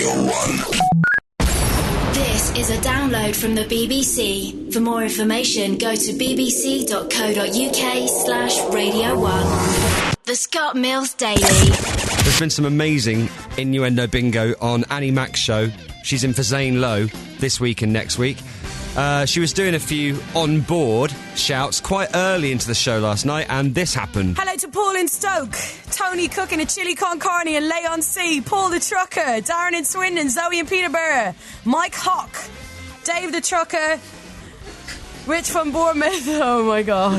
Radio 1. This is a download from the BBC. For more information, go to bbc.co.uk/Radio 1. The Scott Mills Daily. There's been some amazing innuendo bingo on Annie Mac's show. She's in for Zane Lowe this week and next week. She was doing a few on-board shouts quite early into the show last night, and this happened. Hello to Paul in Stoke, Tony Cook in a Chili Con Carne and Leon C, Paul the Trucker, Darren in Swindon, Zoe in Peterborough, Mike Hawk, Dave the Trucker, Rich from Bournemouth. Oh my God.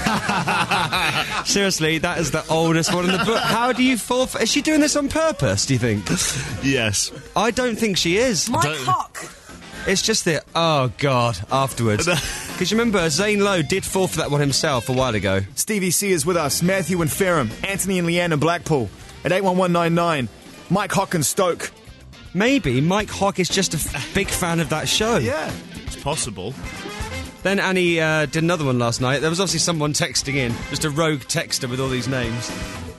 Seriously, that is the oldest one in the book. How do you fall for... Is she doing this on purpose, do you think? Yes. I don't think she is. Mike Hawk. It's just the... Oh, God, afterwards. Because you remember, Zane Lowe did fall for that one himself a while ago. Stevie C is with us, Matthew and Ferrum, Anthony and Leanne in Blackpool, at 81199. Mike Hawk in Stoke. Maybe Mike Hawk is just a big fan of that show. Yeah. It's possible. Then Annie did another one last night. There was obviously someone texting in, just a rogue texter with all these names.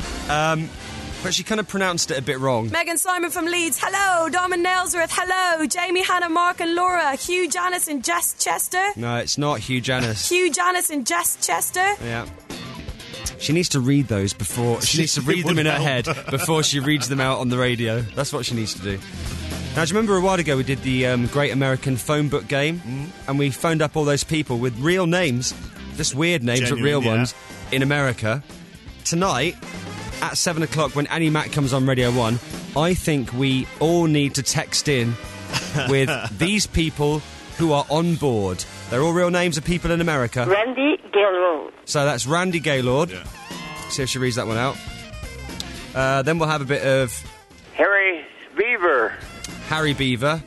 But she kind of pronounced it a bit wrong. Megan Simon from Leeds, hello. Dom and Nailsworth, hello. Jamie, Hannah, Mark and Laura. Hugh, Janice and Jess Chester. No, it's not Hugh Janis. Hugh, Janice and Jess Chester. Yeah. She needs to read those before... She needs to read them in her head before she reads them out on the radio. That's what she needs to do. Now, do you remember a while ago we did the Great American Phone Book game? And we phoned up all those people with real names, just weird names, but real ones, in America. Tonight, at 7 o'clock, when Annie Mac comes on Radio 1, I think we all need to text in with these people who are on board. They're all real names of people in America. Randy Gaylord. So that's Randy Gaylord. Yeah. See if she reads that one out. Then we'll have a bit of... Harry Beaver. Harry Beaver.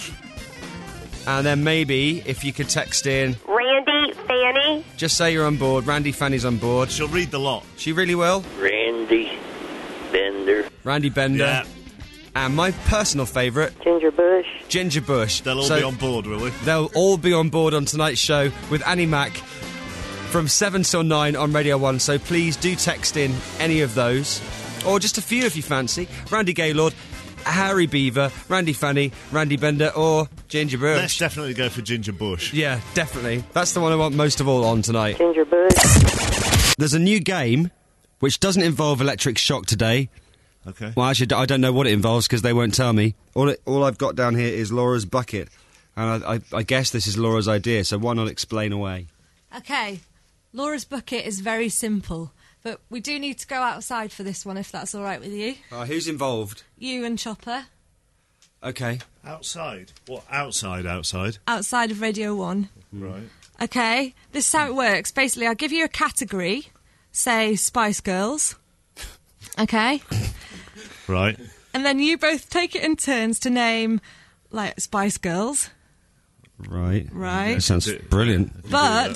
And then maybe, if you could text in... Randy Fanny. Just say you're on board. Randy Fanny's on board. She'll read the lot. She really will. Randy Bender. Randy Bender. Yeah. And my personal favourite... Ginger Bush. Ginger Bush. They'll all be on board, will they? They'll all be on board on tonight's show with Annie Mac from 7 till 9 on Radio 1. So please do text in any of those. Or just a few if you fancy. Randy Gaylord... Harry Beaver, Randy Fanny, Randy Bender, or Ginger Bush. Let's definitely go for Ginger Bush. Yeah, definitely. That's the one I want most of all on tonight. Ginger Bush. There's a new game which doesn't involve electric shock today. Okay. Well, actually, I don't know what it involves because they won't tell me. All I've got down here is Laura's bucket. And I guess this is Laura's idea, so why not explain away? Okay. Laura's bucket is very simple. But we do need to go outside for this one, if that's all right with you. Who's involved? You and Chopper. Okay. Outside? What, outside? Outside of Radio 1. Right. Okay, this is how it works. Basically, I'll give you a category, say Spice Girls. Okay? Right. And then you both take it in turns to name, like, Spice Girls. Right. Right. That sounds brilliant. But...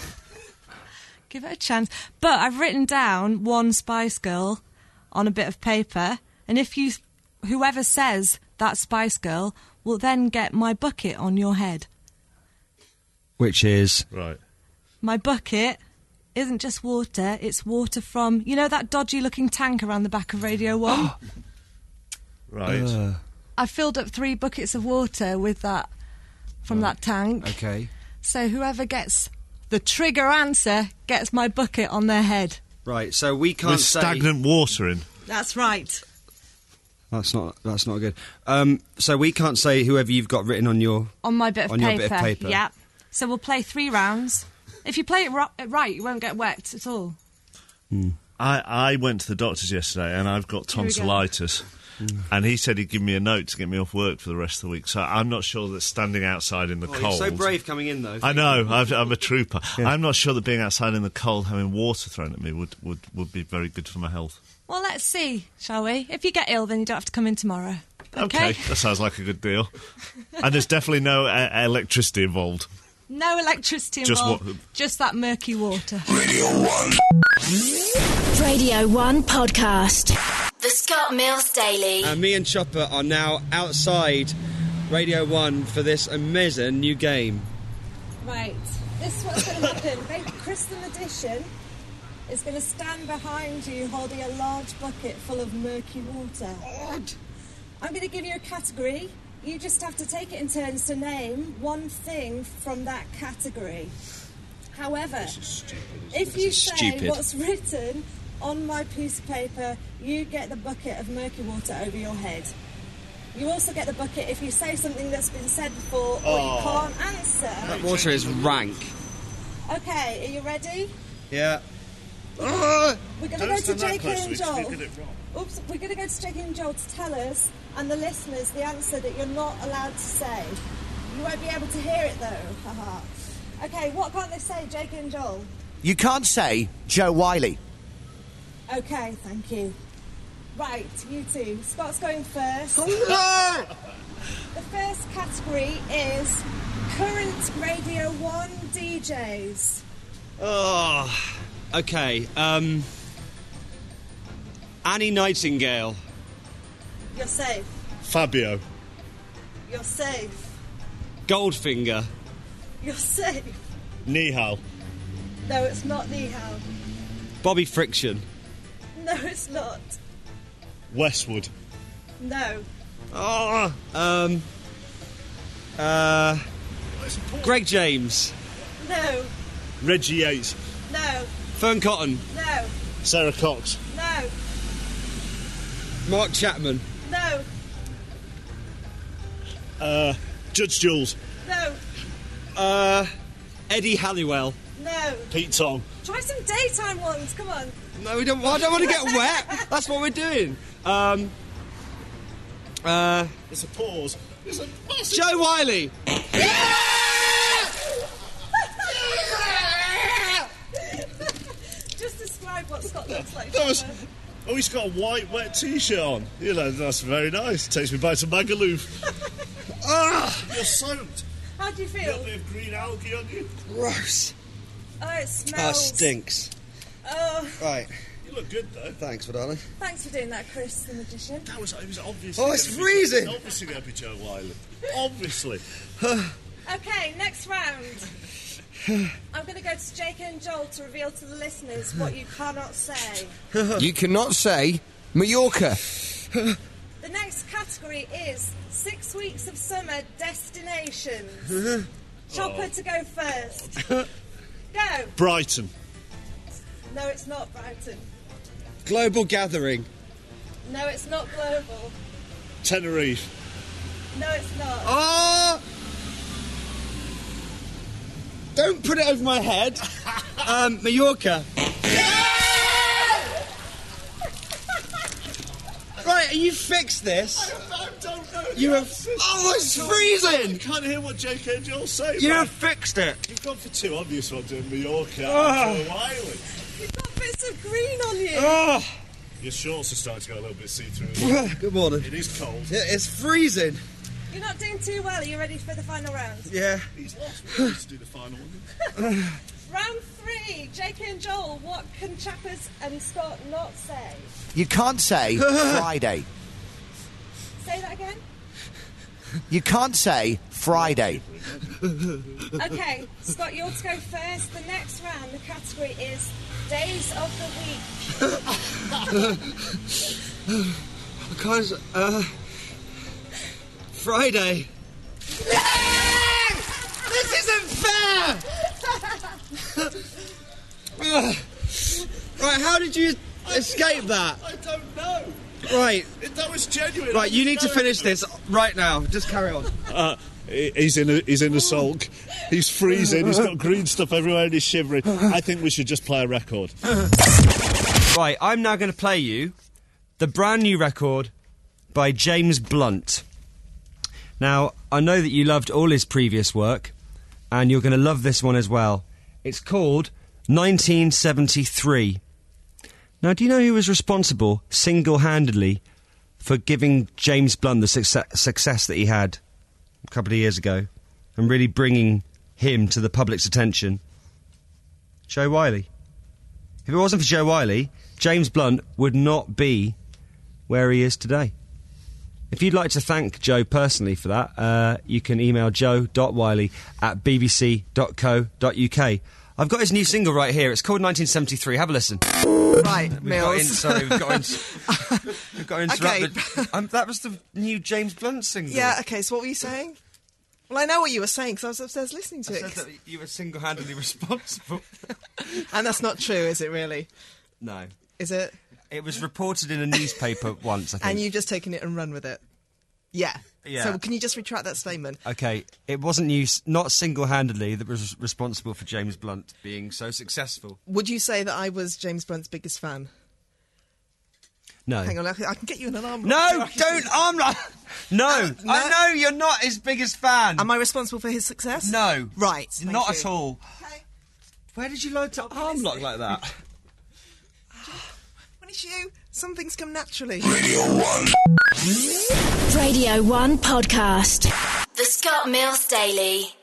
give it a chance. But I've written down one Spice Girl on a bit of paper, and whoever says that Spice Girl will then get my bucket on your head. Which is? Right. My bucket isn't just water, it's water from, you know that dodgy-looking tank around the back of Radio 1? Right. I filled up 3 buckets of water with that, from that tank. Okay. So whoever gets... the trigger answer gets my bucket on their head. Right, so we can't With stagnant water in. That's right. That's not good. So we can't say whoever you've got written on your... On my bit of on paper. your bit of paper. Yeah. So we'll play 3 rounds. If you play it right, you won't get wet at all. I went to the doctor's yesterday and I've got tonsillitis. And he said he'd give me a note to get me off work for the rest of the week. So I'm not sure that standing outside in the cold... You're so brave coming in, though. I know, I'm a trooper. Yeah. I'm not sure that being outside in the cold, having water thrown at me, would be very good for my health. Well, let's see, shall we? If you get ill, then you don't have to come in tomorrow. Okay, that sounds like a good deal. And there's definitely no electricity involved. No electricity involved. Just that murky water. Radio 1. Radio 1 podcast. The Scott Mills Daily. And me and Chopper are now outside Radio 1 for this amazing new game. Right. This is what's going to happen. Baby Chris the Magician is going to stand behind you holding a large bucket full of murky water. I'm going to give you a category. You just have to take it in turns to name one thing from that category. However, if you say what's written on my piece of paper, you get the bucket of murky water over your head. You also get the bucket if you say something that's been said before or you can't answer. That water is rank. Okay, are you ready? Yeah. We're going to go to Jake and Joel. Oops, we're going to go to Jake and Joel to tell us, and the listeners, the answer that you're not allowed to say. You won't be able to hear it though. Haha. Okay, what can't they say, Jake and Joel? You can't say Joe Wiley. Okay, thank you. Right, you two. Scott's going first. No! The first category is current Radio 1 DJs. Oh, okay. Annie Nightingale. You're safe. Fabio. You're safe. Goldfinger. You're safe. Nihal. No, it's not Nihal. Bobby Friction. No, it's not. Westwood. No. Oh, Greg James. No. Reggie Yates. No. Fern Cotton. No. Sarah Cox. No. Mark Chapman. No. Judge Jules. No. Eddie Halliwell. No. Pete Tong. Try some daytime ones, come on. No, we don't. I don't want to get wet. That's what we're doing. It's a pause. It's a massive... Joe Wiley. Just describe what Scott looks like. That was... Oh, he's got a white, wet T-shirt on. You know, that's very nice. Takes me back to Magaluf. You're soaked. How do you A feel? little bit of green algae on you. Gross. Oh, it Oh, smells. stinks. Oh, Right. You look good, though. Thanks, my darling. thanks for doing that, Chris the magician. It was obvious. Oh, it's freezing. Obviously going to be Joe Wiley. Obviously. Okay, next round. I'm going to go to Jake and Joel to reveal to the listeners what you cannot say. You cannot say Mallorca. The next category is 6 weeks of summer destinations. Chopper to go first. Go. Brighton. No, it's not Brighton. Global Gathering. No, it's not global. Tenerife. No, it's not. Oh! Don't put it over my head. Mallorca. Right, you fixed this. I don't know. You have. Oh, it's freezing. I can't hear what J.K. and Joel say. You man. have fixed it. You've gone for two obvious ones in Mallorca Oh. and Joe Wiley. You've got bits of green on you. Oh, Your shorts are starting to go a little bit see-through. good morning. It is cold. Yeah, it's freezing. You're not doing too well. Are you ready for the final round? Yeah. He's lost. We'll just do the final one. Round 3. Jake and Joel, what can Chappers and Scott not say? You can't say Friday. Say that again. You can't say Friday. Okay, Scott, you're to go first. The next round, the category is Days of the Week. I can't. Friday. This isn't fair! Right, how did you escape that? I don't know. Right, That was genuine. right, you need to finish this right now. Just carry on. He's in a sulk. He's freezing. He's got green stuff everywhere and he's shivering. I think we should just play a record. Right, I'm now going to play you the brand new record by James Blunt. Now, I know that you loved all his previous work, and you're going to love this one as well. It's called 1973. Now, do you know who was responsible, single-handedly, for giving James Blunt the success that he had a couple of years ago, and really bringing him to the public's attention? Joe Wiley. If it wasn't for Joe Wiley, James Blunt would not be where he is today. If you'd like to thank Joe personally for that, you can email joe.wiley@bbc.co.uk. I've got his new single right here. It's called 1973. Have a listen. Right, Mills. We've got interrupted. Okay. That was the new James Blunt single. Yeah, okay, so what were you saying? Well, I know what you were saying because I was upstairs listening to I it. said that you were single-handedly responsible. And that's not true, is it really? No. Is it? It was reported in a newspaper once, I think. And you've just taken it and run with it? Yeah. Yeah. So can you just retract that statement? Okay, it wasn't you, not single-handedly, that was responsible for James Blunt being so successful. Would you say that I was James Blunt's biggest fan? No. Hang on, I can get you an alarm. No, don't arm lock. No, no. I know you're not his biggest fan. Am I responsible for his success? No. Right. Not thank at you. all. Okay. Where did you learn to arm lock like that? When it's you, some things come naturally. Radio 1 podcast. The Scott Mills Daily.